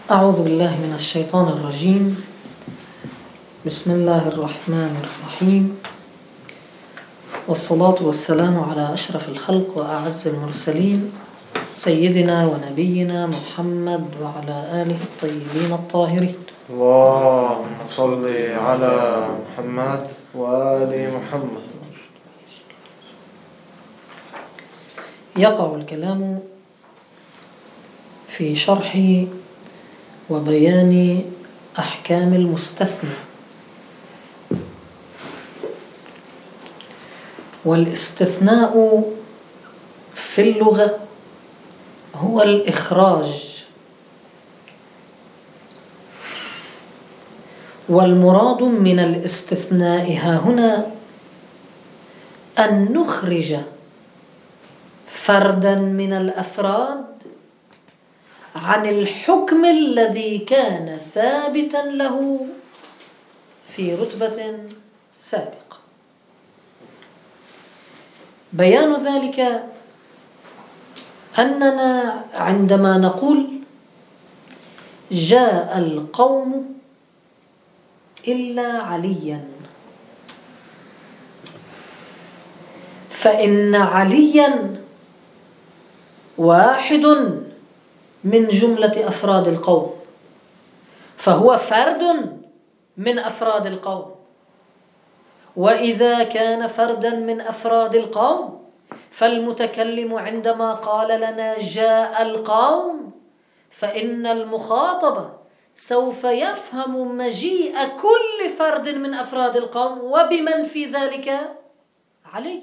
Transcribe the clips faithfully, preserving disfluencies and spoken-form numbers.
أعوذ بالله من الشيطان الرجيم. بسم الله الرحمن الرحيم، والصلاة والسلام على أشرف الخلق وأعز المرسلين سيدنا ونبينا محمد وعلى آله الطيبين الطاهرين. اللهم صل على محمد وآل محمد. يقع الكلام في شرح وبيان أحكام المستثنى. والاستثناء في اللغة هو الإخراج، والمراد من الاستثناء ها هنا أن نخرج فردا من الأفراد عن الحكم الذي كان ثابتا له في رتبة سابقة. بيان ذلك أننا عندما نقول جاء القوم إلا عليا، فإن عليا واحد من جملة أفراد القوم، فهو فرد من أفراد القوم. وإذا كان فردا من أفراد القوم فالمتكلم عندما قال لنا جاء القوم فإن المخاطب سوف يفهم مجيء كل فرد من أفراد القوم، وبمن في ذلك علي،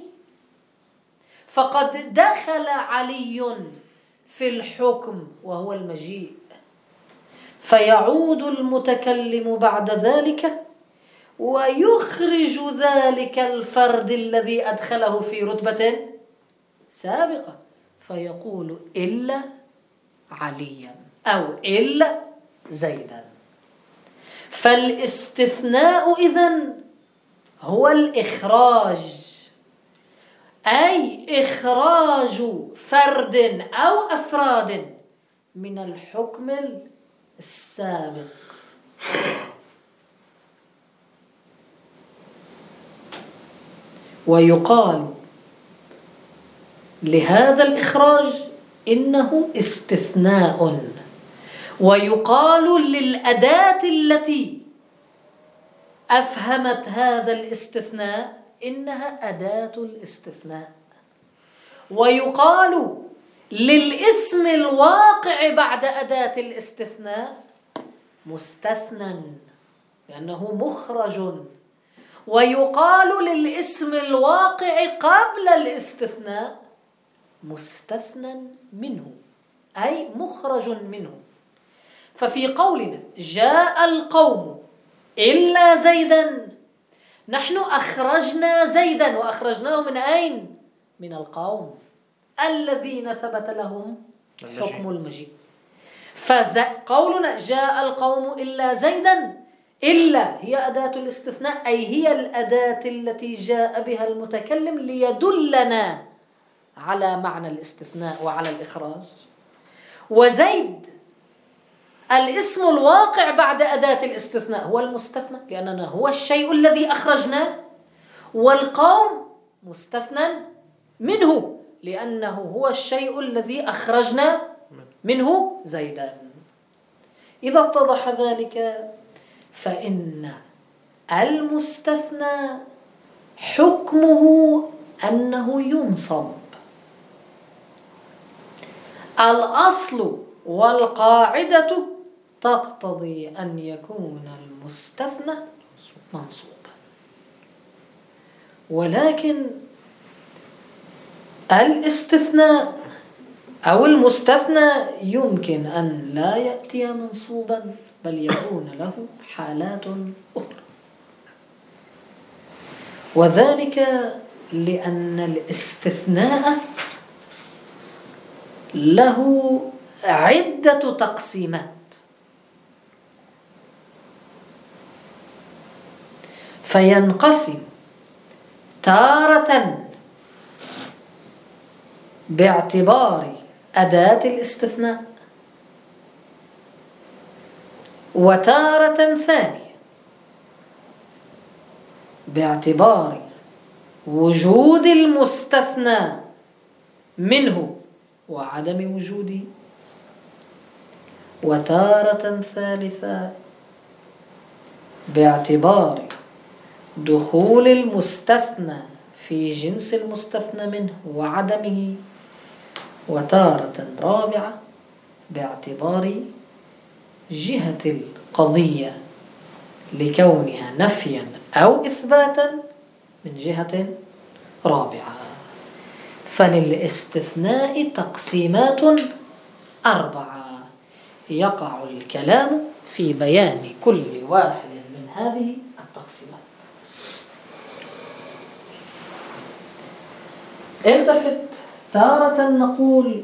فقد دخل علي في الحكم وهو المجيء، فيعود المتكلم بعد ذلك ويخرج ذلك الفرد الذي أدخله في رتبة سابقة فيقول إلا عليا أو إلا زيدا. فالاستثناء إذن هو الإخراج، أي إخراج فرد أو أفراد من الحكم السابق. ويقال لهذا الإخراج إنه استثناء، ويقال للأداة التي أفهمت هذا الاستثناء إنها أداة الاستثناء، ويقال للاسم الواقع بعد أداة الاستثناء مستثنى لأنه مخرج، ويقال للاسم الواقع قبل الاستثناء مستثنى منه أي مخرج منه. ففي قولنا جاء القوم إلا زيدا نحن أخرجنا زيدا، وأخرجناه من أين؟ من القوم الذين ثبت لهم حكم المجيء. فقولنا جاء القوم إلا زيدا، إلا هي أداة الاستثناء، أي هي الأداة التي جاء بها المتكلم ليدلنا على معنى الاستثناء وعلى الإخراج. وزيد الاسم الواقع بعد أداة الاستثناء هو المستثنى لأننا هو الشيء الذي أخرجناه، والقوم مستثنى منه لأنه هو الشيء الذي أخرجنا منه زيدا. إذا اتضح ذلك فإن المستثنى حكمه أنه ينصب. الأصل والقاعدة تقتضي أن يكون المستثنى منصوبا، ولكن الاستثناء أو المستثنى يمكن أن لا يأتي منصوبا بل يكون له حالات أخرى، وذلك لأن الاستثناء له عدة تقسيمات. فينقسم تارة باعتبار أداة الاستثناء، وتارة ثانية باعتبار وجود المستثنى منه وعدم وجوده، وتارة ثالثة باعتبار دخول المستثنى في جنس المستثنى منه وعدمه، وتارة رابعة باعتبار جهة القضية لكونها نفيا أو إثباتا من جهة رابعة. فللاستثناء تقسيمات أربعة يقع الكلام في بيان كل واحد من هذه التقسيمات. التفت، تارة نقول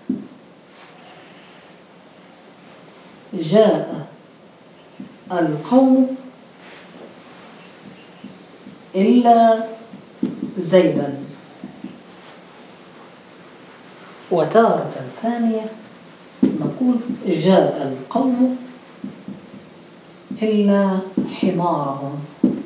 جاء القوم إلا زيدا، وتارة ثانية نقول جاء القوم إلا حمارهم.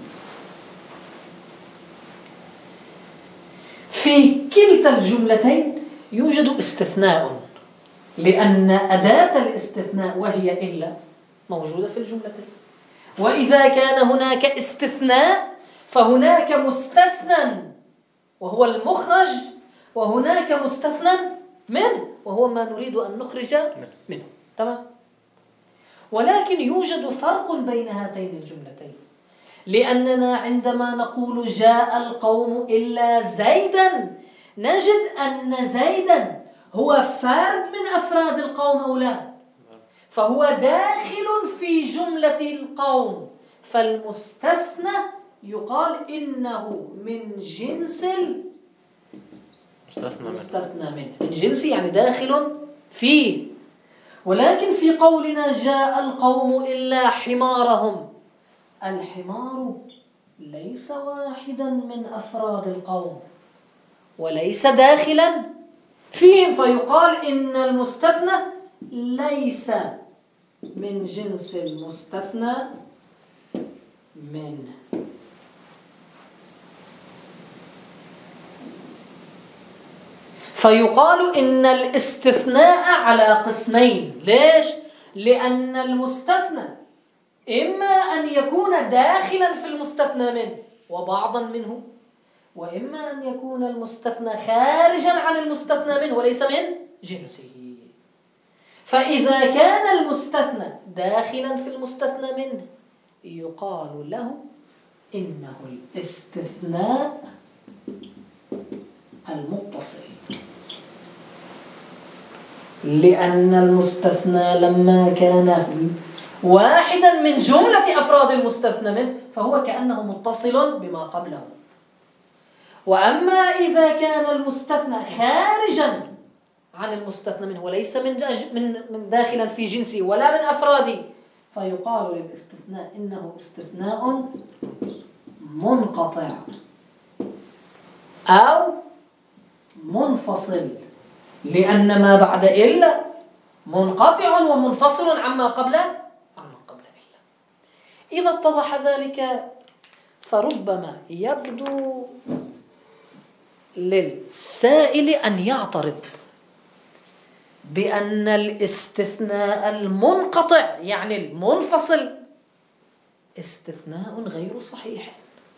في كلتا الجملتين يوجد استثناء، لأن أداة الاستثناء وهي إلا موجودة في الجملتين. وإذا كان هناك استثناء فهناك مستثنى وهو المخرج، وهناك مستثنى منه وهو ما نريد أن نخرج منه. تمام؟ ولكن يوجد فرق بين هاتين الجملتين، لأننا عندما نقول جاء القوم إلا زيدا نجد أن زيدا هو فرد من أفراد القوم أو لا، فهو داخل في جملة القوم، فالمستثنى يقال إنه من جنس المستثنى منه، من جنس يعني داخل فيه. ولكن في قولنا جاء القوم إلا حمارهم، الحمار ليس واحدا من أفراد القوم وليس داخلا فيهم، فيقال إن المستثنى ليس من جنس المستثنى منه. فيقال إن الاستثناء على قسمين. ليش؟ لأن المستثنى إما أن يكون داخلا في المستثنى منه وبعضا منه، وإما أن يكون المستثنى خارجا عن المستثنى منه وليس من جنسه. فإذا كان المستثنى داخلا في المستثنى منه يقال له إنه الاستثناء المتصل، لأن المستثنى لما كان واحدا من جملة أفراد المستثنى منه فهو كأنه متصل بما قبله. وأما إذا كان المستثنى خارجا عن المستثنى منه وليس من من من داخلا في جنسه ولا من أفراده فيقال للاستثناء إنه استثناء منقطع أو منفصل، لأن ما بعد إلا منقطع ومنفصل عما قبله عما قبل إلا. إذا اتضح ذلك فربما يبدو للسائل أن يعترض بأن الاستثناء المنقطع يعني المنفصل استثناء غير صحيح،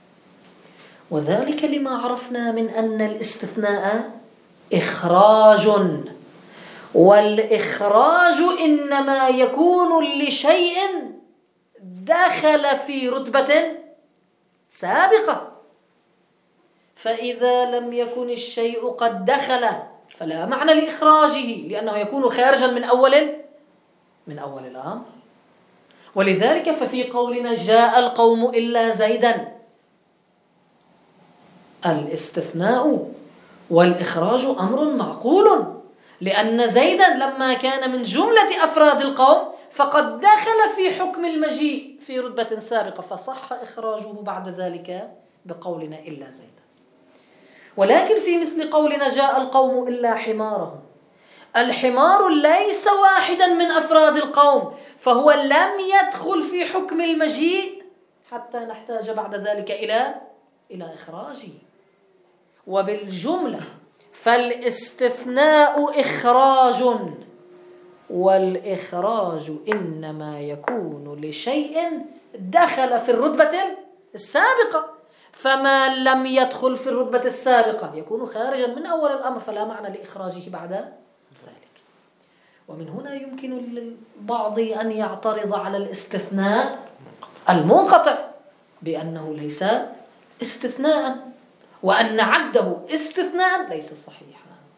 وذلك لما عرفنا من أن الاستثناء إخراج، والإخراج إنما يكون لشيء دخل في رتبة سابقة، فإذا لم يكن الشيء قد دخل فلا معنى لإخراجه، لأنه يكون خارجا من أول من أول الأمر. ولذلك ففي قولنا جاء القوم إلا زيدا الاستثناء والإخراج أمر معقول، لأن زيدا لما كان من جملة أفراد القوم فقد دخل في حكم المجيء في رتبة سابقة، فصح إخراجه بعد ذلك بقولنا إلا زيدا. ولكن في مثل قولنا جاء القوم إلا حمارهم، الحمار ليس واحد واحدا من أفراد القوم فهو لم يدخل في حكم المجيء حتى نحتاج بعد ذلك إلى إلى إخراجه. وبالجملة فالاستثناء إخراج، والإخراج إنما يكون لشيء دخل في الرتبة السابقة، فما لم يدخل في الرتبة السابقة يكون خارجا من أول الأمر، فلا معنى لإخراجه بعد ذلك. ومن هنا يمكن للبعض أن يعترض على الاستثناء المنقطع بأنه ليس استثناء، وأن عده استثناء ليس صحيحا.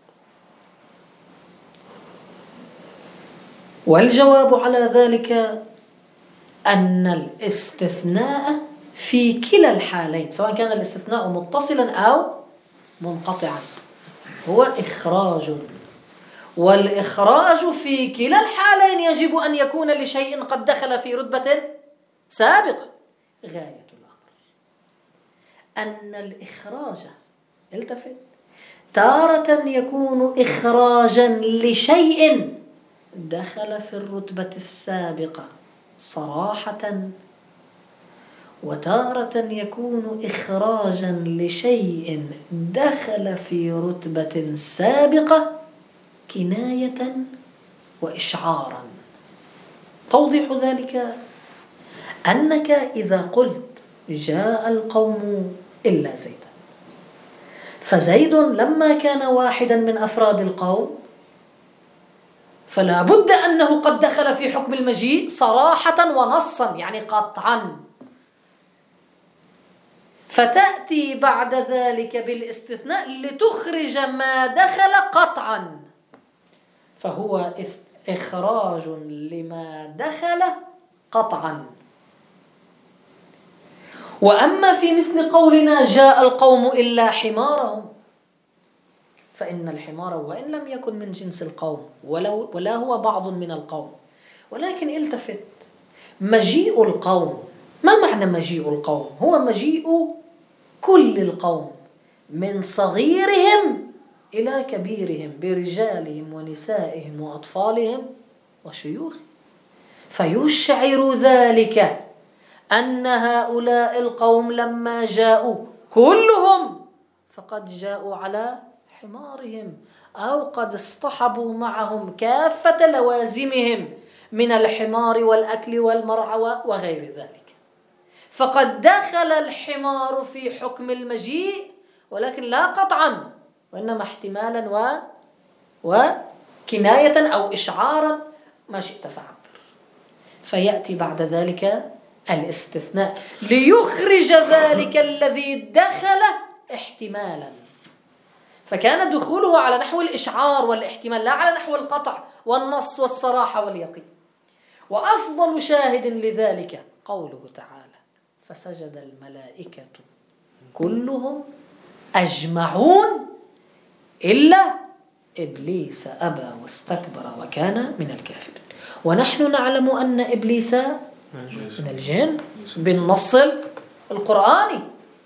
والجواب على ذلك أن الاستثناء في كلا الحالين سواء كان الاستثناء متصلا أو منقطعا هو إخراج، والإخراج في كلا الحالين يجب أن يكون لشيء قد دخل في رتبة سابقة. غاية الأمر أن الإخراج التفت تارة يكون إخراجا لشيء دخل في الرتبة السابقة صراحة، وتارة يكون إخراجا لشيء دخل في رتبة سابقة كناية وإشعارا. توضيح ذلك أنك إذا قلت جاء القوم إلا زيدا، فزيد لما كان واحدا من أفراد القوم فلا بد أنه قد دخل في حكم المجيء صراحة ونصا، يعني قطعا. فتأتي بعد ذلك بالاستثناء لتخرج ما دخل قطعا، فهو إخراج لما دخل قطعا. وأما في مثل قولنا جاء القوم إلا حمارهم، فإن الحمار وإن لم يكن من جنس القوم ولو ولا هو بعض من القوم، ولكن التفت مجيء القوم. ما معنى مجيء القوم؟ هو مجيء كل القوم من صغيرهم إلى كبيرهم برجالهم ونسائهم وأطفالهم وشيوخهم، فيشعر ذلك أن هؤلاء القوم لما جاءوا كلهم فقد جاءوا على حمارهم، أو قد اصطحبوا معهم كافة لوازمهم من الحمار والأكل والمرعى وغير ذلك، فقد دخل الحمار في حكم المجيء، ولكن لا قطعا وإنما احتمالا و... وكناية أو إشعارا، ما شئت فعبر. فيأتي بعد ذلك الاستثناء ليخرج ذلك الذي دخل احتمالا، فكان دخوله على نحو الإشعار والاحتمال لا على نحو القطع والنص والصراحة واليقين. وأفضل شاهد لذلك قوله تعالى فسجد الملائكة كلهم أجمعون إلا إبليس أبى واستكبر وكان من الكافرين. ونحن نعلم أن إبليس من الجن بالنص القرآني،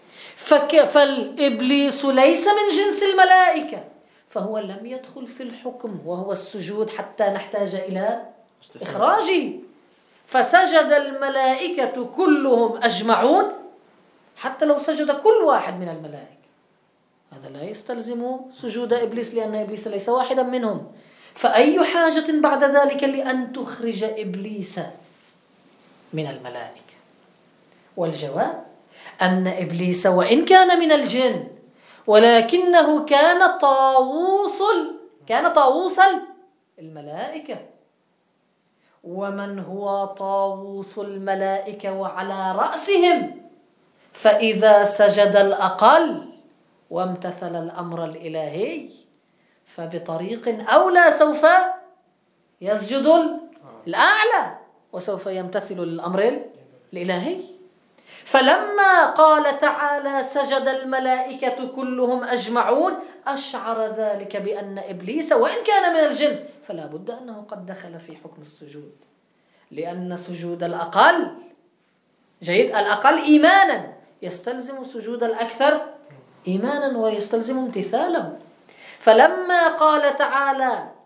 فالإبليس ليس من جنس الملائكة، فهو لم يدخل في الحكم وهو السجود حتى نحتاج إلى إخراجه. فسجد الملائكة كلهم أجمعون، حتى لو سجد كل واحد من الملائكة هذا لا يستلزم سجود إبليس، لأن إبليس ليس واحدا منهم. فأي حاجة بعد ذلك لأن تخرج إبليس من الملائكة؟ والجواب أن إبليس وإن كان من الجن ولكنه كان طاووس كان طاووس الملائكة. ومن هو طاووس الملائكة وعلى رأسهم؟ فإذا سجد الأقل وامتثل الأمر الإلهي فبطريق أولى سوف يسجد الأعلى وسوف يمتثل الأمر الإلهي. فلما قال تعالى سجد الملائكة كلهم أجمعون أشعر ذلك بأن إبليس وإن كان من الجن فلا بد أنه قد دخل في حكم السجود، لأن سجود الأقل جيد الأقل إيمانا يستلزم سجود الأكثر إيمانا ويستلزم امتثاله. فلما قال تعالى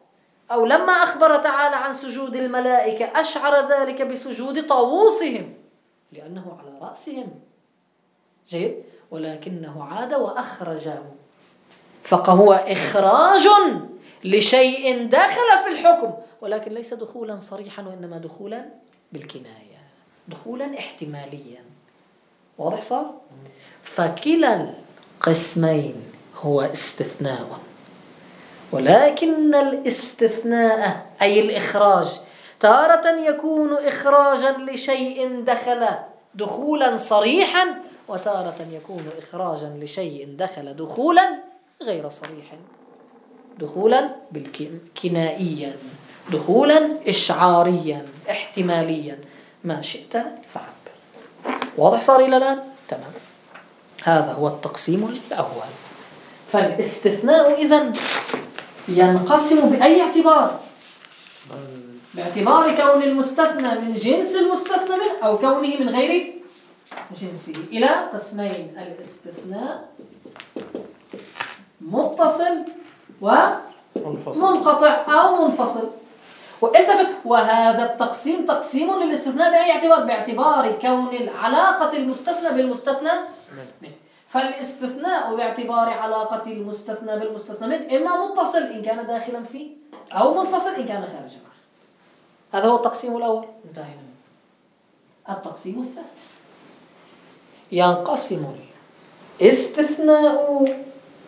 أو لما أخبر تعالى عن سجود الملائكة أشعر ذلك بسجود طاووسهم لأنه على رأسهم. جيد. ولكنه عاد وأخرجه، فهو إخراج لشيء دخل في الحكم، ولكن ليس دخولا صريحا، وإنما دخولا بالكناية، دخولا احتماليا. واضح صار؟ فكلا القسمين هو استثناء، ولكن الاستثناء أي الإخراج تارة يكون إخراجا لشيء دخل دخولا صريحا، وتارة يكون إخراجا لشيء دخل دخولا غير صريح، دخولا بالكنائيا، دخولا إشعاريا احتماليا، ما شئت فعبر. واضح صار إلى الآن؟ تمام. هذا هو التقسيم الأول. فالاستثناء إذن ينقسم بأي اعتبار؟ باعتبار كون المستثنى من جنس المستثنى منه أو كونه من غير جنسه إلى قسمين: الاستثناء متصل ومنقطع أو منفصل. واتفق. وهذا التقسيم تقسيم للاستثناء بأي اعتبار؟ باعتبار كون العلاقة المستثنى بالمستثنى منه. فالاستثناء باعتبار علاقة المستثنى بالمستثنى منه إما متصل إن كان داخلا فيه أو منفصل إن كان خارجا عنه. هذا هو التقسيم الأول، انتهينا منه. التقسيم الثاني: ينقسم الاستثناء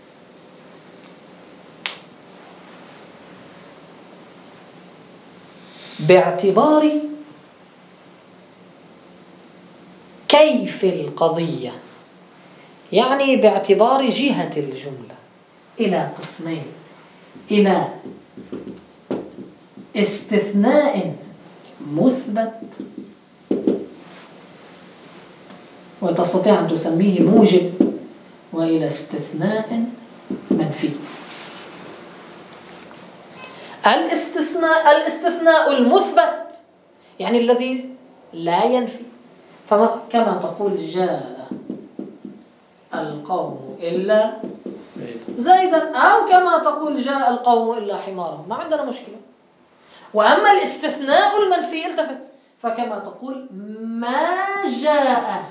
باعتبار كيف القضية، يعني باعتبار جهة الجملة، إلى قسمين: إلى استثناء مثبت وتستطيع أن تسميه موجب، وإلى استثناء منفي. الاستثناء الاستثناء المثبت يعني الذي لا ينفي، فما كما تقول جاء القوم إلا زيدا، أو كما تقول جاء القوم إلا حمارا، ما عندنا مشكلة. وأما الاستثناء المنفي التفت، فكما تقول ما جاء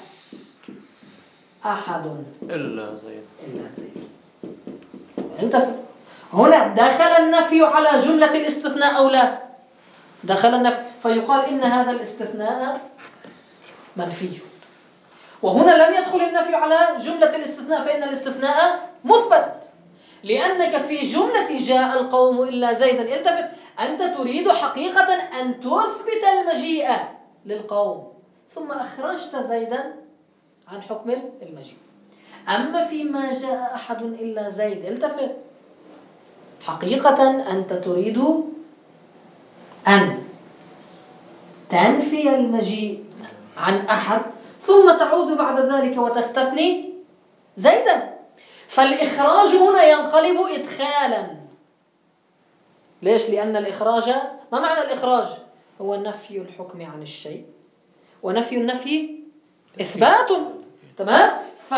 أحد إلا زيد إلا زيد. التفت. هنا دخل النفي على جملة الاستثناء أو لا؟ دخل النفي، فيقال إن هذا الاستثناء منفي. وهنا لم يدخل النفي على جملة الاستثناء، فإن الاستثناء مثبت، لأنك في جملة جاء القوم إلا زيدا التفت، أنت تريد حقيقة أن تثبت المجيء للقوم، ثم أخرجت زيدا عن حكم المجيء. أما فيما جاء أحد إلا زيد التفت، حقيقة أنت تريد أن تنفي المجيء عن أحد، ثم تعود بعد ذلك وتستثني زيدا. فالإخراج هنا ينقلب إدخالا. ليش؟ لأن الإخراج، ما معنى الإخراج؟ هو نفي الحكم عن الشيء، ونفي النفي إثبات. تمام؟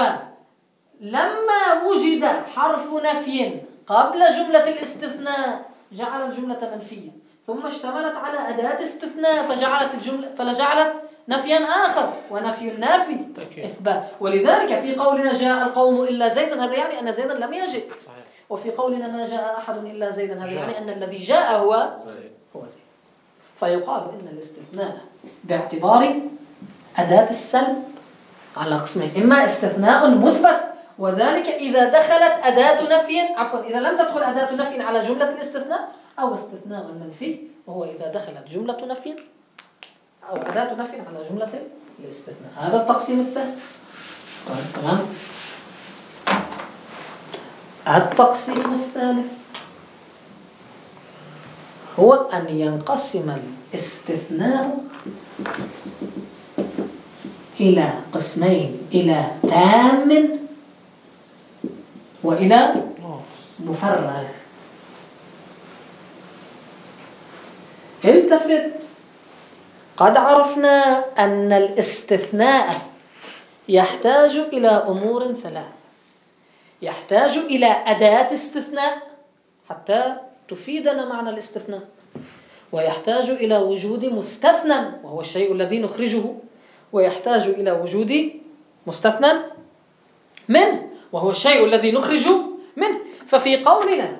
فلما وجد حرف نفي قبل جملة الاستثناء جعل الجملة منفية، ثم اشتملت على أداة استثناء فجعلت الجملة فجعلت نفيا آخر، ونفي النافي إثبات. ولذلك في قولنا جاء القوم إلا زيدا، هذا يعني أن زيدا لم يجئ. وفي قولنا ما جاء أحد إلا زيدا، هذا يعني أن الذي جاء هو هو زيد. فيقال إن الاستثناء باعتبار أداة السلب على قسمين: إما استثناء مثبت، وذلك إذا دخلت أداة نفي، عفوا إذا لم تدخل أداة نفي على جملة الاستثناء، أو استثناء منفي وهو إذا دخلت جملة نفي أو أداة نفي على جملة الاستثناء. هذا التقسيم الثاني. طيب تمام. التقسيم الثالث هو أن ينقسم الاستثناء إلى قسمين: إلى تام وإلى مفرغ. التفت. قد عرفنا أن الاستثناء يحتاج إلى أمور ثلاث: يحتاج إلى أداة استثناء حتى تفيدنا معنى الاستثناء، ويحتاج إلى وجود مستثنى وهو الشيء الذي نخرجه، ويحتاج إلى وجود مستثنى منه وهو الشيء الذي نخرج منه. ففي قولنا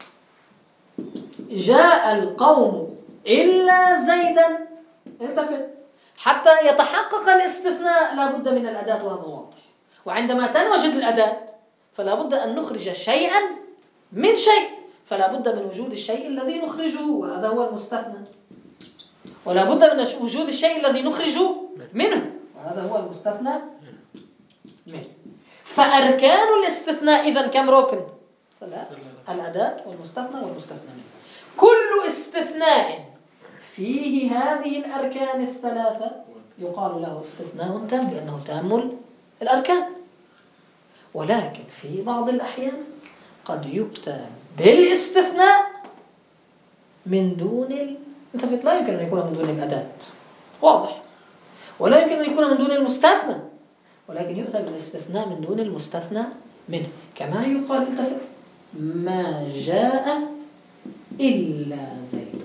جاء القوم إلا زيدا، التفت، حتى يتحقق الاستثناء لا بد من الأداة، وهذا واضح. وعندما تنوجد الأداة فلا بد أن نخرج شيئا من شيء، فلا بد من وجود الشيء الذي نخرجه وهذا هو المستثنى، ولا بد من وجود الشيء الذي نخرج منه وهذا هو المستثنى منه. فأركان الاستثناء إذن كم ركن؟ ثلاث: الأداة والمستثنى والمستثنى منه. كل استثناء فيه هذه الأركان الثلاثة يقال له استثناء تام لأنه تام الأركان. ولكن في بعض الأحيان قد يؤتى بالاستثناء من دون ال... التفت، لا يمكن أن يكون من دون الأداة، واضح، ولا يمكن أن يكون من دون المستثنى، ولكن يؤتى بالاستثناء من دون المستثنى منه. كما يقال التفت: ما جاء إلا زيد.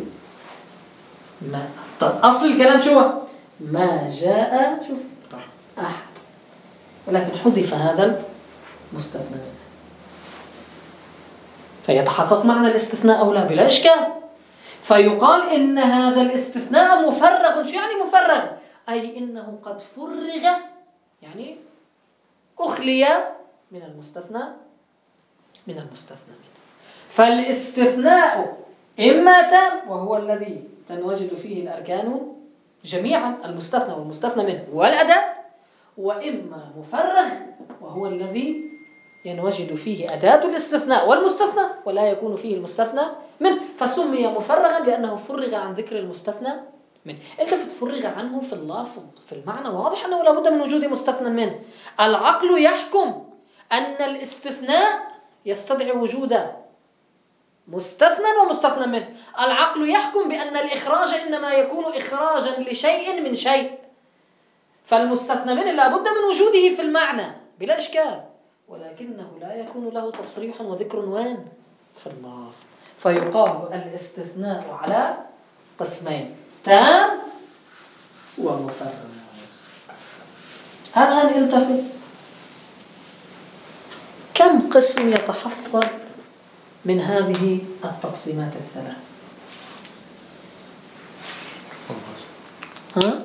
ما طب أصل الكلام شو هو؟ ما جاء شوف أحد، ولكن حذف هذا المستثنى منه، فيتحقق معنى الاستثناء أو لا بلا إشكال. فيقال إن هذا الاستثناء مفرغ. شو يعني مفرغ؟ أي إنه قد فرغ، يعني أخلي من المستثنى من المستثنى منه. فالاستثناء إما تام وهو الذي تنوجد فيه الأركان جميعا، المستثنى والمستثنى منه والأداة، وإما مفرغ وهو الذي ينوجد فيه أداة الاستثناء والمستثنى ولا يكون فيه المستثنى منه، فسمي مفرغا لأنه فرغ عن ذكر المستثنى منه. التفت، فرغ عنه في اللفظ، في المعنى واضح أنه لا بد من وجود مستثنى منه. العقل يحكم أن الاستثناء يستدعي وجود مستثنى ومستثنى منه. العقل يحكم بأن الإخراج إنما يكون إخراجا لشيء من شيء، فالمستثنى منه لا بد من وجوده في المعنى بلا إشكال، ولكنه لا يكون له تصريح وذكر وين؟ في اللفظ. فيقال الاستثناء على قسمين: تام ومفرغ. الآن التفت، كم قسم يتحصل من هذه التقسيمات الثلاث؟ ها؟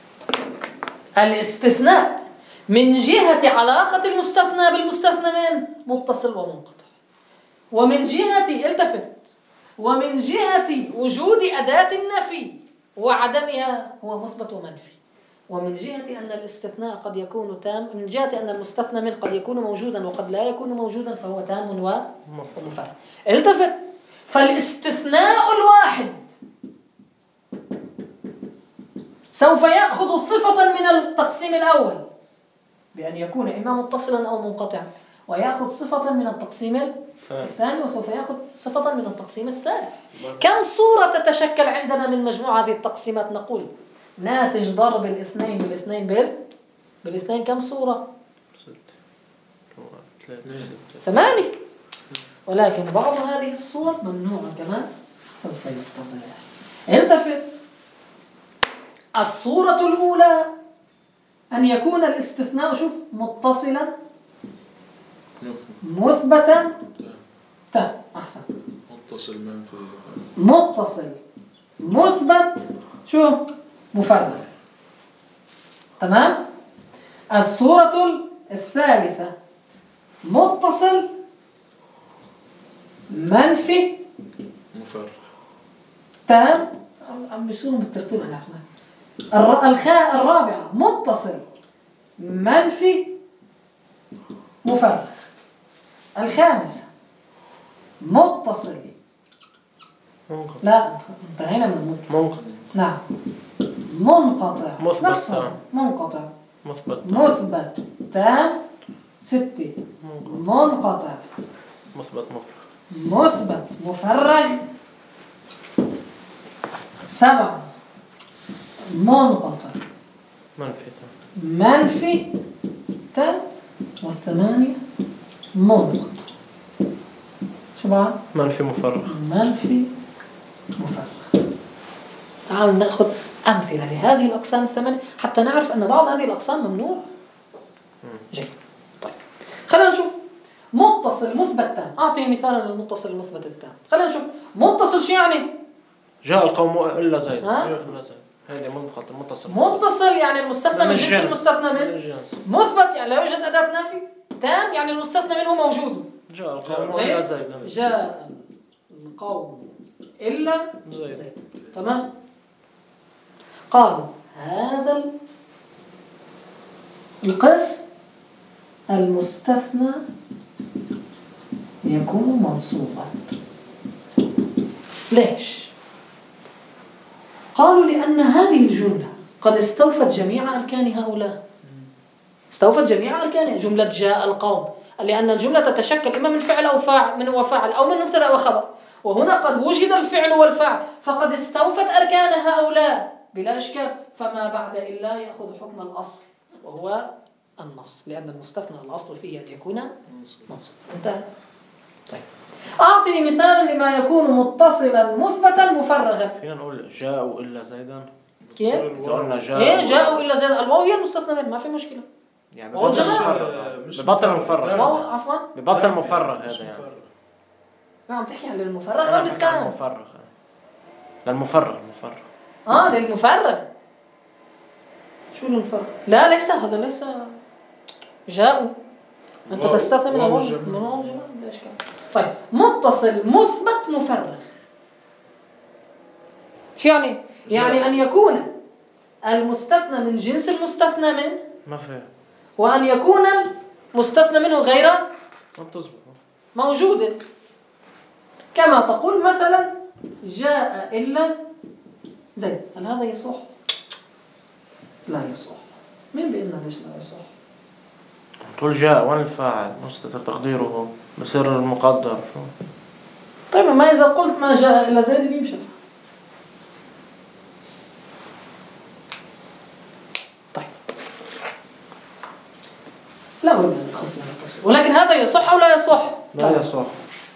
الاستثناء من جهة علاقة المستثنى بالمستثنى من متصل ومنقطع، ومن جهة التفت ومن جهة وجود أداة النفي وعدمها هو مثبت ومنفي، ومن جهة أن الاستثناء قد يكون تام، من جهة أن المستثنى من قد يكون موجودا وقد لا يكون موجودا فهو تام ومفرغ. التفت، فالاستثناء الواحد سوف يأخذ صفة من التقسيم الأول بأن يكون إما متصلا أو منقطعا، ويأخذ صفة من التقسيم الثاني، وسوف يأخذ صفة من التقسيم الثالث. كم صورة تتشكل عندنا من مجموعة هذه التقسيمات؟ نقول ناتج ضرب الاثنين بالاثنين بال بالاثنين كم صورة؟ ثمانية. ولكن بعض هذه الصور ممنوعة كما سوف يتضح. التفت، الصورة الأولى أن يكون الاستثناء شوف متصلا مثبتا تام، أحسن، متصل منفي متصل مثبت شو مفرغ، تمام. الصورة الثالثة متصل منفي مفرغ تام، عم بيصيروا بالترتيب على الخاء. الرابعة متصل منفي مفرغ. الخامسة متصل منقطع. لا انتهينا من المتصل. منقطع. نعم منقطع مثبت منقطع مثبت مثبت تام. ستة منقطع مثبت مفرغ مثبت مفرغ. سبعة منقطع منفي منفي تام. والثمانية منقطع. شو معه؟ منفي مفرغ. منفي مفرغ. تعال نأخذ أمثلة لهذه الأقسام الثمانية حتى نعرف أن بعض هذه الأقسام ممنوع. جيد. طيب خلينا نشوف متصل مثبت تام. أعطي مثالا للمتصل المثبت التام. خلينا نشوف متصل شو يعني؟ جاء القوم إلا زيد. إلا زيد. هذه منخط متصل. متصل يعني المستثنى من جنس المستثنى منه. مثبت يعني لا يوجد أداة نفي. تام يعني المستثنى منه موجود. جاء القوم إلا زيد. جاء القوم إلا زيد. زيد. تمام. قالوا هذا القسم المستثنى يكون منصوبا. ليش؟ قالوا لأن هذه الجملة قد استوفت جميع أركان هؤلاء. استوفت جميع أركان جملة جاء القوم، لأن الجملة تتشكل إما من فعل أو فاعل من وفاعل أو من مبتدأ وخبر، وهنا قد وجد الفعل والفاعل فقد استوفت أركان هؤلاء بلا إشكال. فما بعد إلا يأخذ حكم الأصل وهو النص، لأن المستثنى الأصل فيه أن يكون منصوب. انتهى. طيب أعطني مثالا لما يكون متصلا مثبتا مفرغا. فينا نقول جاءوا إلا زيدا. كيف؟ إذا قلنا جاء إيه جاءوا إلا زيدا، الواو هي المستثنى منه ما في مشكلة. يعني ببطل مفرغ. ببطل مفرغ. عفوا. ببطل مفرغ هذا يعني. نعم تحكي عن المفرغ أو للتام؟ المفرغ. للمفرغ مفرغ. آه للمفرغ. شو المفرغ؟ لا ليس هذا ليس جاءوا. أنت تستثني من الواو من الواو جماعة لا إشكال. طيب متصل مثبت مفرغ. شو يعني؟ يعني أن يكون المستثنى من جنس المستثنى منه. ما في. وأن يكون المستثنى منه غير موجود. كما تقول مثلا جاء إلا زيد، هل هذا يصح؟ لا يصح. مين بيقولنا ليش لا يصح؟ تقول جاء وين الفاعل مستتر تقديره بصير المقدر شو؟ طيب ما إذا قلت ما جاء إلا زيد بيمشي. طيب لا بد أن ندخل في هذا التفصيل، ولكن هذا يصح أو لا يصح؟ لا يصح.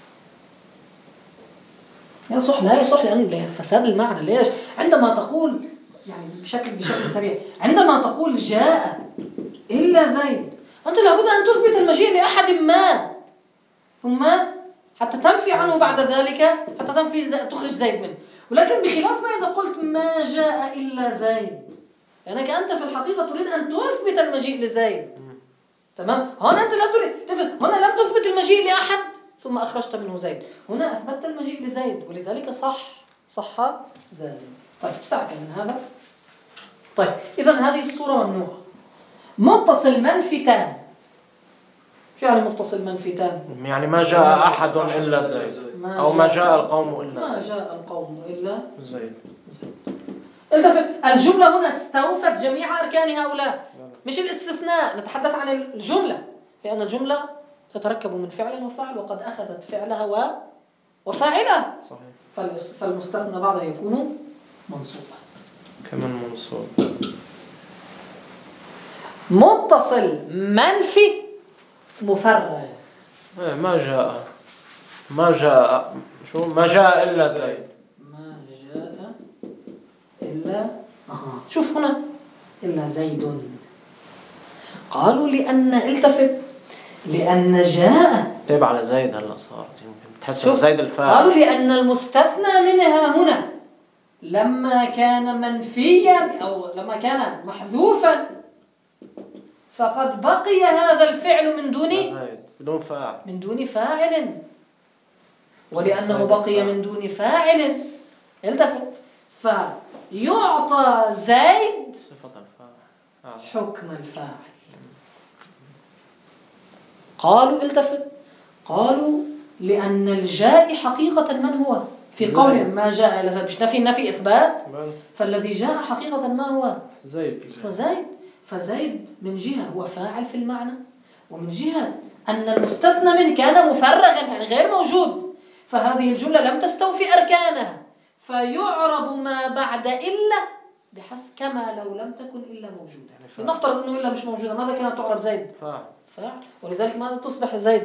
يصح لا يصح لأن فساد المعنى. ليش؟ عندما تقول يعني بشكل بشكل سريع عندما تقول جاء إلا زيد أنت لابد أن تثبت المجيء لأحد ما ثم حتى تنفي عنه بعد ذلك حتى تنفي زي... تخرج زيد منه. ولكن بخلاف ما إذا قلت ما جاء إلا زيد لأنك أنت في الحقيقة تريد أن تثبت المجيء لزيد. تمام؟ هنا أنت لا تريد هنا لم تثبت المجيء لأحد ثم أخرجت منه زيد، هنا أثبتت المجيء لزيد ولذلك صح صح ذلك. طيب استعك من هذا. طيب إذن هذه الصورة ممنوعة. متصل منفي تام. شو يعني متصل منفي تام؟ يعني ما جاء أحد إلا زيد أو ما جاء القوم إلا زيد. ما جاء القوم إلا زيد. التفت الجملة هنا استوفت جميع أركان هؤلاء مش الاستثناء. نتحدث عن الجملة لأن الجملة تتركب من فعل وفاعل وقد أخذت فعلها و... وفاعلها. صحيح. فالمستثنى بعدها يكون منصوبا. كمان منصوب. متصل منفي مفرغ. ما جاء ما جاء شو ما جاء إلا زيد. ما جاء إلا آه. شوف هنا إلا زيد. قالوا لأن التفت لأن جاء تابع على زيد هلا صارت يمكن تحس زيد الفاعل. قالوا لأن المستثنى منها هنا لما كان منفيا أو لما كان محذوفا فقد بقي هذا الفعل من دون بدون فاعل من دون فاعل ولأنه بقي من دون فاعل التفت فيعطى زيد صفة الفاعل حكم الفاعل. قالوا التفت قالوا لأن الجاء حقيقة من هو في قول ما جاء إلا زيد مش نفي نفي إثبات فالذي جاء حقيقة ما هو زيد فزيد فزيد من جهة هو فاعل في المعنى ومن جهة أن المستثنى منه كان مفرغا يعني غير موجود فهذه الجملة لم تستوفي أركانها فيعرب ما بعد إلا بحسب كما لو لم تكن إلا موجودة. يعني نفترض أنه إلا مش موجودة ماذا كانت تعرب زيد؟ فاعل. فاعل ولذلك ماذا تصبح زيد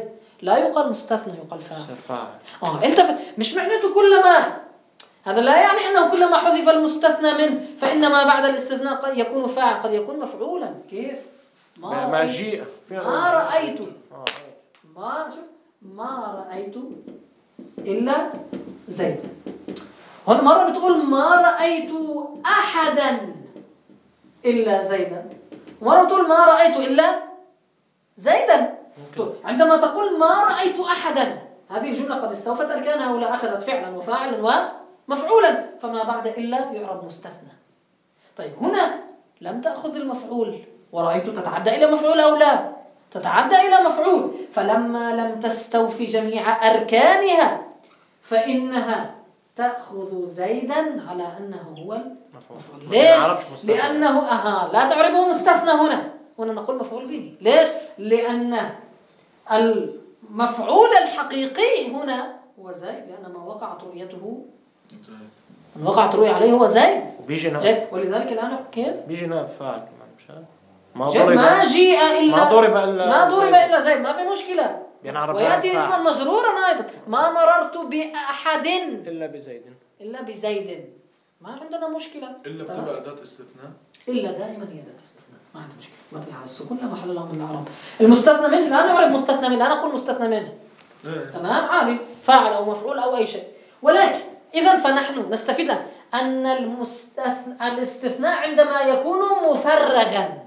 لا يقال مستثنى، يقال فاعل. فاعل. اه التفت، مش معناته كلما، هذا لا يعني أنه كلما حذف المستثنى منه فإن ما بعد الاستثناء قد يكون فاعل، قد يكون مفعولا. كيف؟ ما, ما جيء ما رأيت ما شوف ما رأيت إلا زيد. هون مرة بتقول ما رأيت أحدا إلا زيدا، ومرة بتقول ما رأيت إلا زيدا. عندما تقول ما رأيت أحدا، هذه الجملة قد استوفت أركانها ولا أخذت فعلا وفاعلا ومفعولا، فما بعد إلا يعرب مستثنى. طيب هنا لم تأخذ المفعول، ورأيت تتعدى إلى مفعول أو لا؟ تتعدى إلى مفعول، فلما لم تستوفي جميع أركانها فإنها تأخذ زيدا على أنه هو المفعول. ليش؟ لأنه أها لا تعربه مستثنى هنا، هنا نقول مفعول به. ليش؟ لأن المفعول الحقيقي هنا هو زيد، لأن ما وقعت رؤيته من وقعت رؤية عليه هو زيد. بيجي ولذلك الآن كيف؟ بيجي نائب فاعل كمان مش عارف. ما ضرب ما جيء إلا ما ضرب إلا ما ضرب إلا زيد، ما في مشكلة. يعني ويأتي اسما مجرورا أيضا، ما مررت بأحد إلا بزيد إلا بزيد، ما عندنا مشكلة. إلا بتبقى أداة استثناء، إلا دائما هي أداة استثناء، ما عندنا مشكلة. مبني على السكون لا محل له من الإعراب. المستثنى منه لا نعرف مستثنى منه، لا نقول مستثنى منه. تمام عادي، فاعل أو مفعول أو أي شيء. ولكن إذا فنحن نستفيد أن المستثنى الاستثناء عندما يكون مفرغا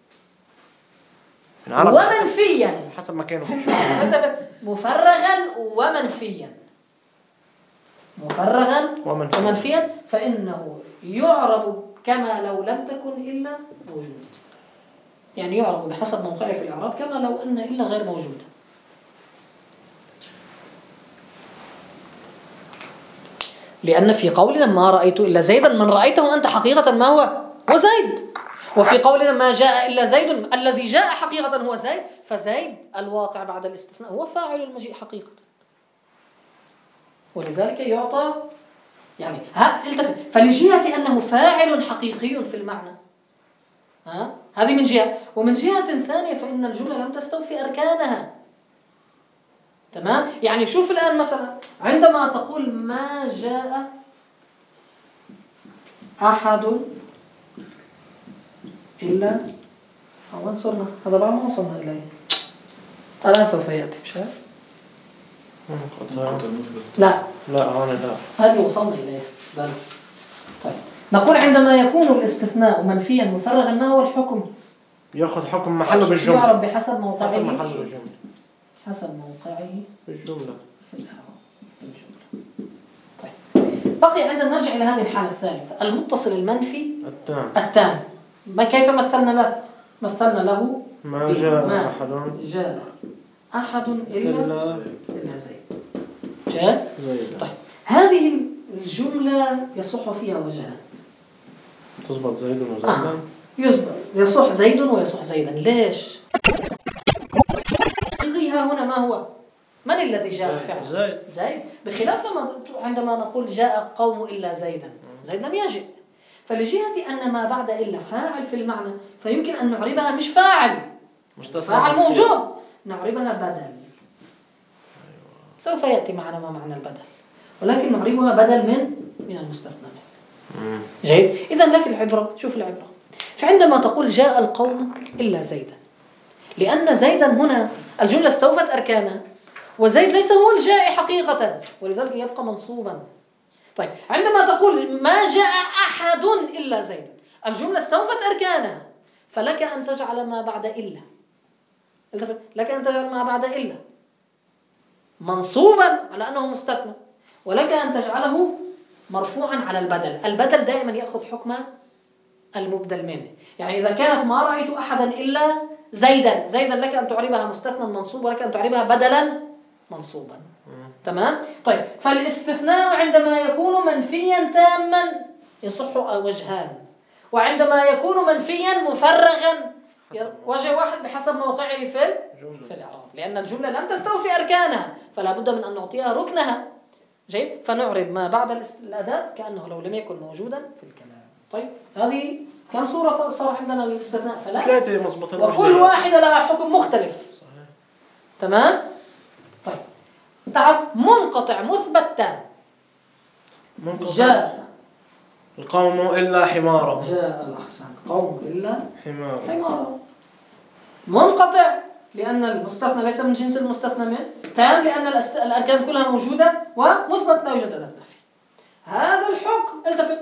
ومنفيا حسب مكانه مفرغا ومنفيا مفرغا ومنفيا, ومنفيا فإنه يعرب كما لو لم تكن إلا موجودة. يعني يعرب بحسب موقعه في الإعراب كما لو أن إلا غير موجودة. لأن في قولنا ما رأيت إلا زيدا، من رأيته أنت حقيقة ما هو هو زيد. وفي قولنا ما جاء إلا زيد، الذي جاء حقيقة هو زيد، فزيد الواقع بعد الاستثناء هو فاعل المجيء حقيقة. ولذلك يعطى يعني ها التفت، فلجهة أنه فاعل حقيقي في المعنى، ها هذه من جهة، ومن جهة ثانية فإن الجملة لم تستوفي أركانها. تمام؟ يعني شوف الآن مثلا عندما تقول ما جاء أحد إلا، أو انصرنا هذا بعد ما وصلنا إليه، الآن سوف يأتي مش عارف؟ لا لا هون لا هذه وصلنا إليه. بل طيب نقول عندما يكون الاستثناء منفيا مفرغا ما هو الحكم؟ يأخذ حكم محله بالجملة، يعرف بحسب موقعه، حسب محله بالجملة، حسب موقعه بالجملة. طيب بقي عندنا نرجع إلى هذه الحالة الثالثة، المتصل المنفي التام. التام ما كيف مثلنا له؟ مثلنا له ما جاء ما أحد جاء أحد إلا إلا, إلا زيد جاء زيد. طيب هذه الجملة يصح فيها وجهان. تضبط زيد وزيدا آه. يصبر يصح زيد ويصح زيدا. ليش؟ قضيها هنا ما هو؟ من الذي جاء فعلا؟ زيد. زيد، بخلاف لما عندما نقول جاء قوم إلا زيدا، زيد لم يجئ. فلجهة أن ما بعد إلا فاعل في المعنى، فيمكن أن نعربها مش فاعل فاعل موجود، نعربها بدل. سوف يأتي معنا ما معنى البدل، ولكن نعربها بدل من من المستثنى. جيد. إذا لك العبرة، شوف العبرة، فعندما تقول جاء القوم إلا زيدا، لأن زيدا هنا الجملة استوفت أركانها، وزيد ليس هو الجائع حقيقة، ولذلك يبقى منصوبا. طيب عندما تقول ما جاء أحد إلا زيدا، الجملة استوفت أركانها، فلك أن تجعل ما بعد إلا لك أن تجعل ما بعد إلا منصوبا على أنه مستثنى، ولك أن تجعله مرفوعا على البدل. البدل دائما يأخذ حكم المبدل منه. يعني إذا كانت ما رأيت أحدا إلا زيدا، زيدا لك أن تعربها مستثنى منصوب، ولك أن تعربها بدلا منصوبا. تمام؟ طيب فالاستثناء عندما يكون منفيا تاما يصح وجهان، وعندما يكون منفيا مفرغا وجه واحد بحسب موقعه في في الإعراب، لأن الجملة لم تستوفي أركانها، فلا بد من أن نعطيها ركنها. جيد. فنعرب ما بعد الأداة كأنه لو لم يكن موجودا في الكلام. طيب هذه كم صورة صار عندنا للاستثناء؟ ثلاثة. ثلاثة مظبوطين، وكل واحدة لها حكم مختلف. صحيح. تمام. تعال منقطع مثبت تام. منقطع. جاء القوم إلا حمارهم. جاء الأحسن قوم إلا حمار. حمارهم. منقطع لأن المستثنى ليس من جنس المستثنى منه. تام لأن الأست... الأركان كلها موجودة. ومثبت لا يوجد أداة نفي. هذا الحكم التفت.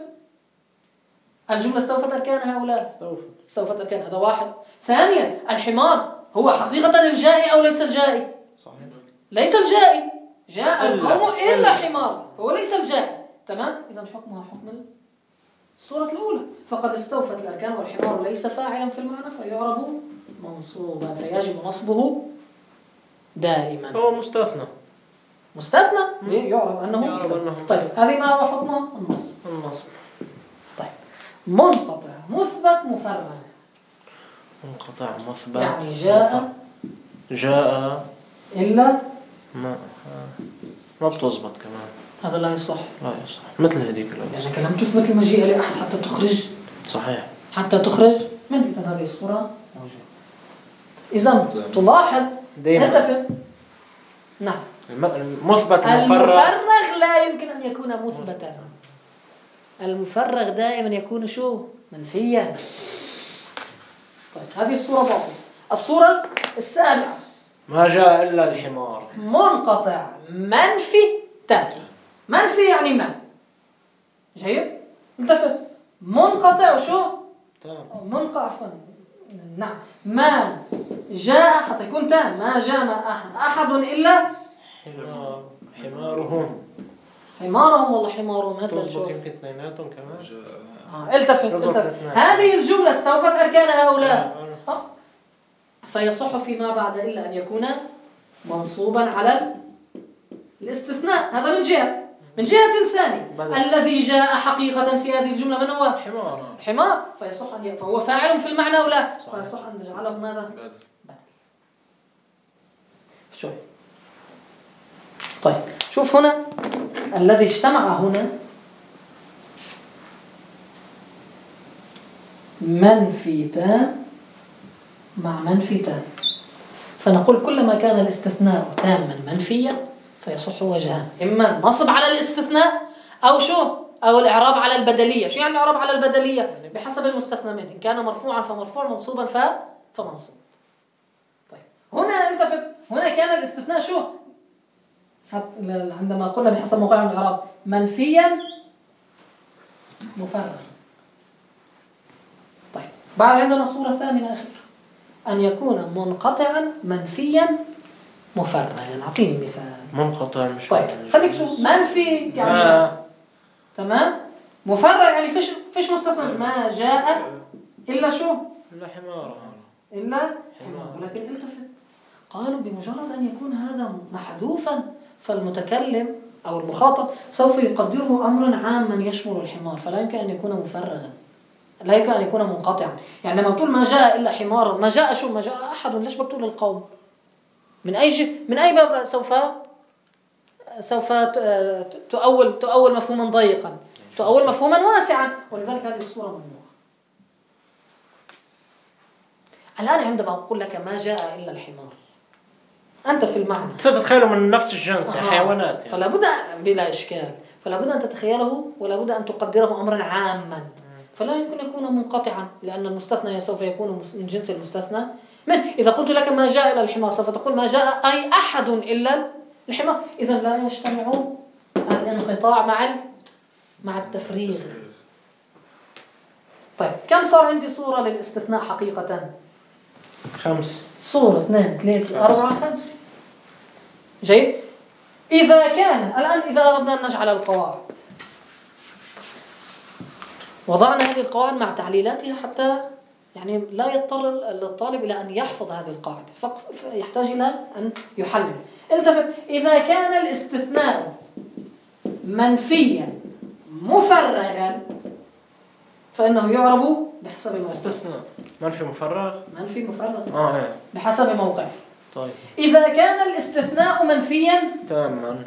الجملة استوفت أركانها أو لا؟ استوفت. استوفت أركان. هذا واحد. ثانيا الحمار هو حقيقة الجائي أو ليس الجائي؟ صحيح. ليس الجائي. جاء القوم إلا, إلا حمار فهو ليس الجائي. تمام. إذا حكمها حكم الصورة الأولى. فقد استوفت الأركان والحمار ليس فاعلا في المعنى فيعرب منصوبا فيجب نصبه دائما. هو مستثنى. مستثنى يعرب أنه يعرب مستثنى. أنه. طيب هذه ما هو حكمها؟ النصب. النصب. طيب منقطع مثبت مفرغ. منقطع مثبت يعني جاء جاء إلا ما ما بتزبط كمان. هذا لا يصح. لا يصح مثل هذيك لا يصح. يعني لم تثبت المجيء لأحد حتى تخرج. صحيح. حتى تخرج من إذا هذه الصورة موجودة. إذا تلاحظ نتفق. نعم. المثبت المفرغ المفرغ لا يمكن أن يكون مثبتا. المفرغ دائما يكون شو؟ منفيا. طيب هذه الصورة باطلة. الصورة السابعة ما جاء إلا الحمار. منقطع منفي تام. منفي يعني ما. جيد؟ التفت. منقطع وشو؟ تام. منقطع عفوا. نعم. ما جاء حتى يكون تام. ما جاء أحد إلا حمار. حمارهم. حمارهم والله حمارهم. هات تزبط يمكن اثنيناتهم كمان. آه. التفت. التفت. هذه الجملة استوفت أركانها أو لا؟ آه. فيصح فيما بعد إلا أن يكون منصوبا على الاستثناء. هذا من جهة. من جهة ثانية الذي جاء حقيقة في هذه الجملة من هو؟ حمار. حمار. فيصح أن ي... فهو فاعل في المعنى أو لا؟ فيصح أن نجعله ماذا؟ بدل. شوي. طيب شوف هنا الذي اجتمع هنا منفي تام مع منفي تام. فنقول كلما كان الاستثناء تاما منفيا فيصح وجهان. إما النصب على الاستثناء أو شو؟ أو الإعراب على البدلية. شو يعني الإعراب على البدلية؟ بحسب المستثنى منه. إن كان مرفوعا فمرفوع منصوبا ف... فمنصوب. طيب هنا التفت. هنا كان الاستثناء شو؟ عندما قلنا بحسب موقع الإعراب منفيا مفرغ. طيب بعد عندنا صورة ثامنة أخيرة أن يكون منقطعا منفيا مفرغا. أعطيني مثال. منقطع مش. طيب خليك شوف. منفي يعني ما. تمام. مفرغ يعني فيش فيش مستثنى. ما جاء إلا شو؟ إلا حمار. إلا حمار. ولكن التفت. قالوا بمجرد أن يكون هذا محذوفا فالمتكلم أو المخاطب سوف يقدره أمرا عاما يشمل الحمار فلا يمكن أن يكون مفرغا. لا يمكن أن يكون منقطعا. يعني لما تقول ما جاء إلا حمار ما جاء شو؟ ما جاء أحد. ليش بتقول القوم؟ من أي ج... من أي باب سوف سوف تؤول تؤول مفهوما ضيقا تؤول مفهوما واسعا. ولذلك هذه الصورة ممنوعة. الآن عندما أقول لك ما جاء إلا الحمار أنت في المعنى تصير تتخيله من نفس الجنس. يعني آه. حيوانات يعني. فلا بد بلا إشكال. فلا بد أن تتخيله ولا بد أن تقدره أمرا عاما. فلا يمكن يكون منقطعا لأن المستثنى سوف يكون من جنس المستثنى من. إذا قلت لك ما جاء إلا الحمار سوف تقول ما جاء أي أحد إلا الحمار. إذا لا يجتمع الانقطاع مع مع التفريغ. طيب كم صار عندي صورة للاستثناء حقيقة؟ خمس. صورة اثنين ثلاثة أربعة خمس. جيد. إذا كان الآن إذا أردنا أن نجعل القواعد وضعنا هذه القواعد مع تعليلاتها حتى يعني لا يضطر الطالب إلى أن يحفظ هذه القاعدة فقط يحتاج إلى أن يحلل. التفت. إذا كان الاستثناء منفيا مفرغا فإنه يعرب بحسب الموقع. استثناء منفي مفرغ. منفي مفرغ آه إيه. بحسب موقع. طيب. إذا كان الاستثناء منفيا تاما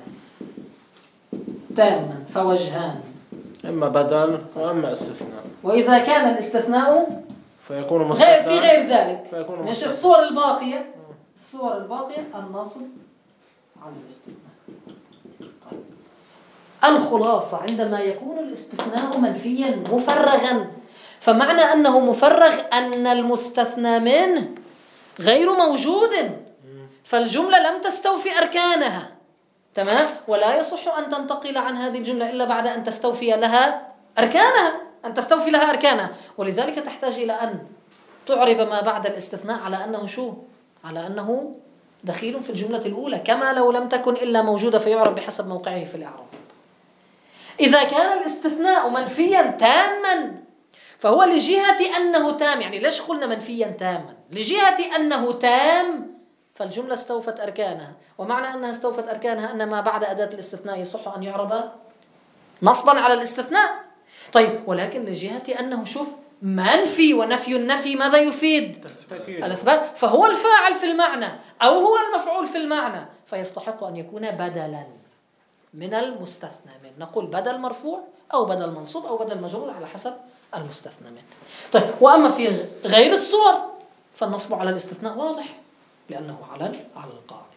تاما فوجهان. إما بدل وإما استثناء. وإذا كان الاستثناء فيكون غير مستثنى. في غير ذلك. فيكون مش مستثنى. الصور الباقية. الصور الباقية الناصب على الاستثناء. الخلاصة عندما يكون الاستثناء منفيا مفرغا، فمعنى أنه مفرغ أن المستثنى منه غير موجود، فالجملة لم تستوفي أركانها. تمام؟ ولا يصح أن تنتقل عن هذه الجملة إلا بعد أن تستوفي لها أركانها، أن تستوفي لها أركانها. ولذلك تحتاج إلى أن تعرب ما بعد الاستثناء على أنه شو؟ على أنه دخيل في الجملة الأولى، كما لو لم تكن إلا موجودة فيعرب بحسب موقعه في الإعراب. إذا كان الاستثناء منفيا تاما فهو لجهة أنه تام. يعني ليش قلنا منفيا تاما؟ لجهة أنه تام فالجملة استوفت أركانها، ومعنى أنها استوفت أركانها أن ما بعد أداة الاستثناء يصح أن يعرب نصبا على الاستثناء. طيب ولكن لجهة أنه شوف منفي، ونفي النفي ماذا يفيد؟ الإثبات، فهو الفاعل في المعنى أو هو المفعول في المعنى، فيستحق أن يكون بدلا من المستثنى منه. نقول بدل مرفوع أو بدل منصوب أو بدل مجرور على حسب المستثنى منه. طيب وأما في غير الصور فالنصب على الاستثناء واضح لأنه على على القاعدة.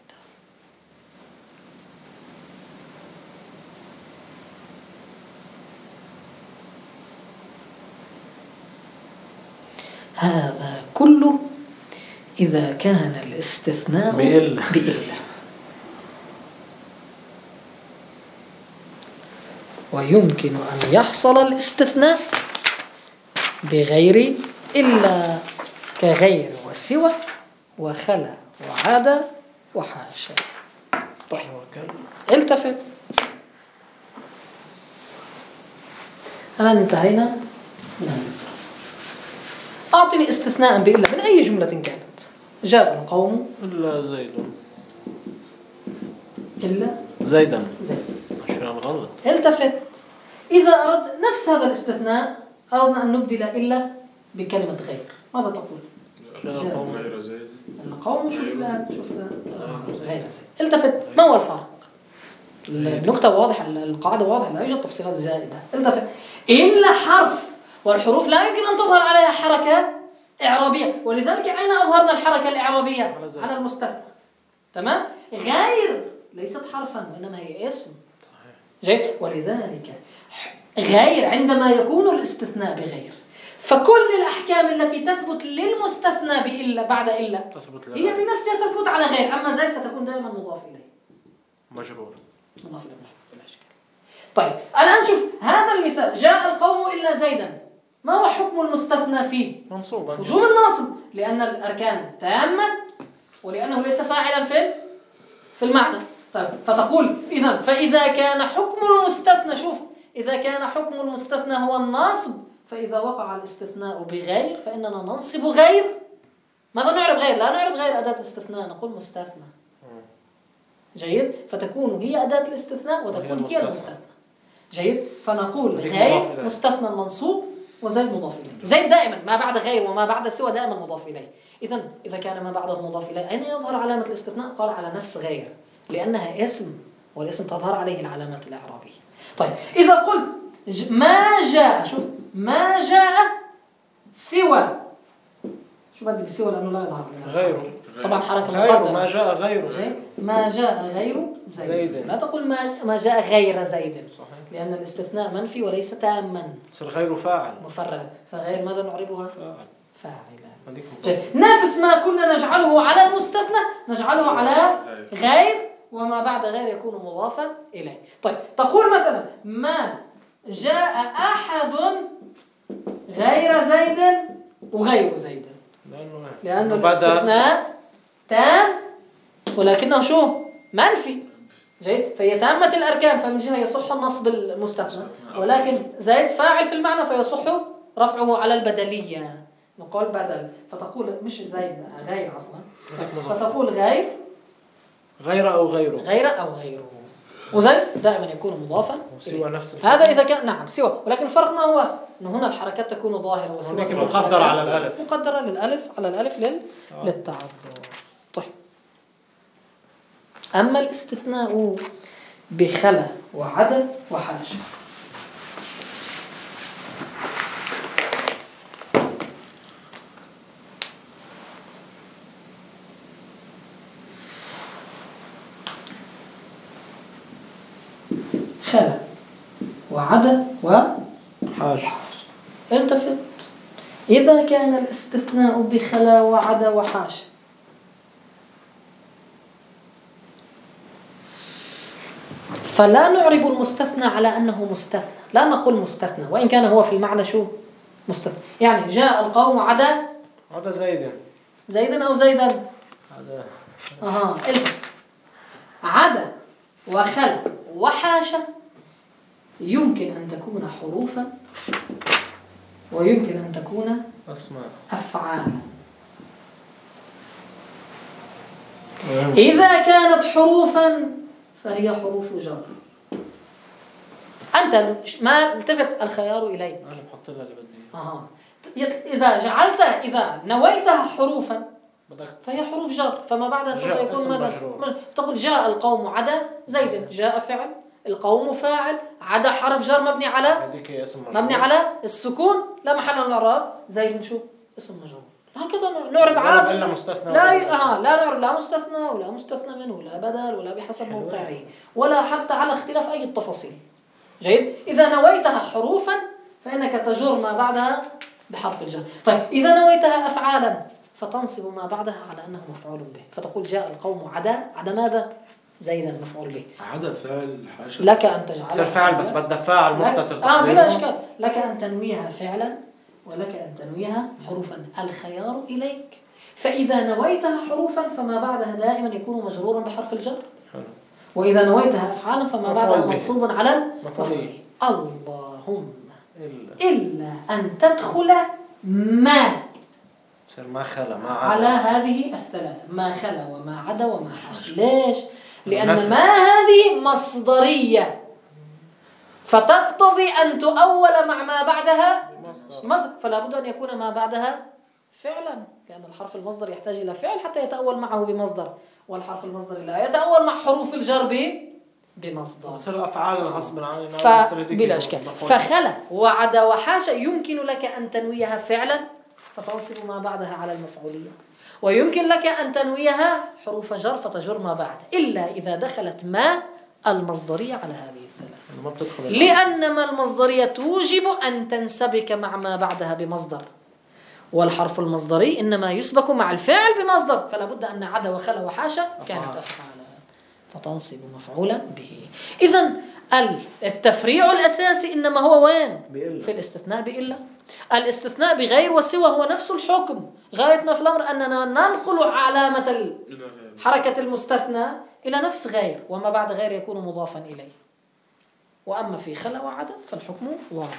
هذا كله إذا كان الاستثناء بإلا بإلا. ويمكن أن يحصل الاستثناء بغير إلا كغير وسوى وخلا وعادة وحاشا. طيب التفت، الآن انتهينا. أعطني استثناء بإلا من أي جملة كانت. جاء القوم إلا زيد، إلا زيدا زيد. مش فاهم غلط. التفت، إذا أرد نفس هذا الاستثناء أردنا أن نبدل إلا بكلمة غير، ماذا تقول؟ القوم غير زيد. القوم شوف لا شوف لا غير زيد. التفت، ما هو الفرق؟ النقطة واضحة، القاعدة واضحة، لا يوجد تفصيلات زائدة. التفت، إلا حرف، والحروف لا يمكن أن تظهر عليها حركة إعرابية، ولذلك أين أظهرنا الحركة الإعرابية؟ على المستثنى. تمام؟ غير ليست حرفا وإنما هي اسم. جيد؟ ولذلك غير عندما يكون الاستثناء بغير فكل الأحكام التي تثبت للمستثنى بإلا بعد إلا هي بنفسها تثبت على غير. أما زيد فتكون دائما مضاف إليه مجرور، مضاف إليه مجرور بلا إشكال. طيب الآن شوف هذا المثال، جاء القوم إلا زيدا، ما هو حكم المستثنى فيه؟ منصوبا، وجوب النصب لأن الأركان تامة ولأنه ليس فاعلا في في المعنى. طيب فتقول إذا فإذا كان حكم المستثنى، شوف إذا كان حكم المستثنى هو النصب، فإذا وقع الاستثناء بغير فإننا ننصب غير. ماذا نعرب غير؟ لا نعرب غير أداة استثناء، نقول مستثنى. جيد؟ فتكون هي أداة الاستثناء وتكون هي المستثنى. جيد؟ فنقول غير مستثنى منصوب وزيد مضاف إليه. زيد دائما ما بعد غير وما بعد سوى دائما مضاف إليه. إذن إذا كان ما بعده مضاف إليه أين يظهر علامة الاستثناء؟ قال على نفس غير لأنها اسم، والاسم تظهر عليه العلامات الإعرابية. طيب إذا قلت ما جاء، شوف ما جاء سوى، شو بدي بسوى لأنه لا يظهر غيره طبعا حركة غيره، ما جاء غيره ما جاء غير زيد, زيد. لا تقول ما ما جاء غير زيد، صحيح. لأن الاستثناء منفي وليس تاما، صار غيره فاعل مفرغ، فغير ماذا نعربها؟ فاعل فاعلا. نفس ما كنا نجعله على المستثنى نجعله على غير، وما بعد غير يكون مضافا إليه. طيب تقول مثلا ما جاء أحد غير زيد وغير زيد، لأنه الاستثناء تام ولكنه شو؟ منفي. جيد؟ فهي تامة الأركان، فمن جهة يصح النصب المستثنى، ولكن زيد فاعل في المعنى فيصح رفعه على البدلية، نقول بدل، فتقول مش زيد غير، عفوا، فتقول غير غير أو غيره غير أو غيره، وزيد دائما يكون مضافا سوى نفس هذا إذا كان نعم سوى، ولكن الفرق ما هو؟ أنه هنا الحركات تكون ظاهرة وسوى مقدرة على الألف، مقدرة للألف على الألف لل... آه. للتعذر. طيب أما الاستثناء بخلا وعدد وحاشا، خلا وعدا حاش. التفت. إذا كان الاستثناء بخلا وعدا وحاش فلا نعرب المستثنى على أنه مستثنى، لا نقول مستثنى وإن كان هو في المعنى شو مستثنى. يعني جاء القوم عدا عدا زيد زيدا أو زيدا عدا أها التفت. عدا وخلا وحاشا يمكن أن تكون حروفا ويمكن أن تكون أسماء أفعالا. إذا كانت حروفا فهي حروف جر. أنت ما التفت الخيار إليك. أجل حط لها اللي بدي. أها. إذا جعلتها إذا نويتها حروفا فهي حروف جر، فما بعدها سوف يكون ماذا؟ تقول جاء القوم عدا زيد، جاء فعل، القوم فاعل، عدا حرف جر مبني على مبني على السكون لا محل من الإعراب، زيد شو اسم مجرور. هكذا نعرب عادي لا مستثنى لا ي... آه لا نعرب لا مستثنى ولا مستثنى منه ولا بدل ولا بحسب موقعه ولا حتى على اختلاف أي التفاصيل. جيد. إذا نويتها حروفا فإنك تجر ما بعدها بحرف الجر. طيب إذا نويتها أفعالا فتنصب ما بعدها على أنه مفعول به، فتقول جاء القوم عدا عدا ماذا؟ زيدا مفعول به. عدا فعل حاشا لك أن تجعلها تصير فعل بس بدها فاعل مستتر آه بلا إشكال. لك أن تنويها فعلا ولك أن تنويها حروفا، الخيار إليك. فإذا نويتها حروفا فما بعدها دائما يكون مجرورا بحرف الجر، وإذا نويتها أفعالا فما بعدها منصوب على المفعول. اللهم إلا, إلا أن تدخل ما ما خلا ما عدا على هذه الثلاثة، ما خلا وما عدا وما حاش. ليش؟ لأن ما هذه مصدرية فتقتضي أن تؤول مع ما بعدها مصدر، فلا بد أن يكون ما بعدها فعلا، لأن الحرف المصدر يحتاج إلى فعل حتى يتأول معه بمصدر، والحرف المصدر لا يتأول مع حروف الجر بمصدر. بصير أفعال غصب عننا ف... بلا إشكال. فخلا وعدا وحاشا يمكن لك أن تنويها فعلا فتنصب ما بعدها على المفعولية، ويمكن لك أن تنويها حروف جر فتجر ما بعد، إلا إذا دخلت ما المصدرية على هذه الثلاث، لأن ما المصدرية توجب أن تنسبك مع ما بعدها بمصدر، والحرف المصدري إنما يسبك مع الفعل بمصدر، فلا بد أن عدا وخلا وحاشا كانت أفعالا فتنصب مفعولا به. إذن التفريع الأساسي إنما هو وين؟ بإلا. في الاستثناء بإلا. الاستثناء بغير وسوى هو نفس الحكم، غايتنا في الأمر أننا ننقل علامة حركة المستثنى إلى نفس غير، وما بعد غير يكون مضافا إليه. وأما في خلا وعدا فالحكم واضح.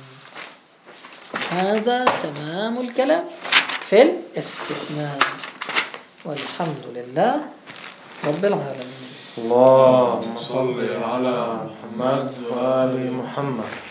هذا تمام الكلام في الاستثناء، والحمد لله رب العالمين. اللهم صل على محمد وآل محمد.